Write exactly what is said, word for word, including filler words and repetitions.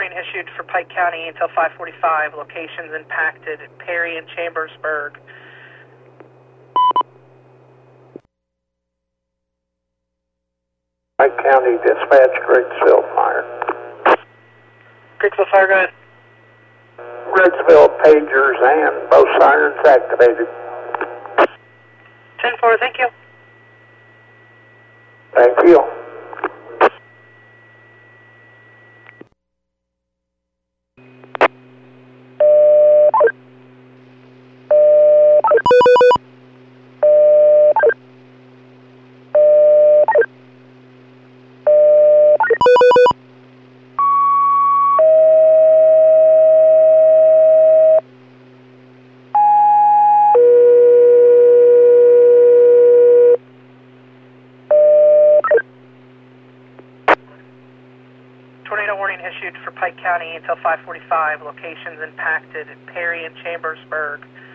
warning issued for Pike County until five forty-five. Locations impacted Perry and Chambersburg. Pike County Dispatch, Greggsville Fire. Greggsville Fire, go ahead. Greggsville pagers and both sirens activated. ten four, thank you. Thank you. Tornado warning issued for Pike County until five forty-five. Locations impacted Perry and Chambersburg.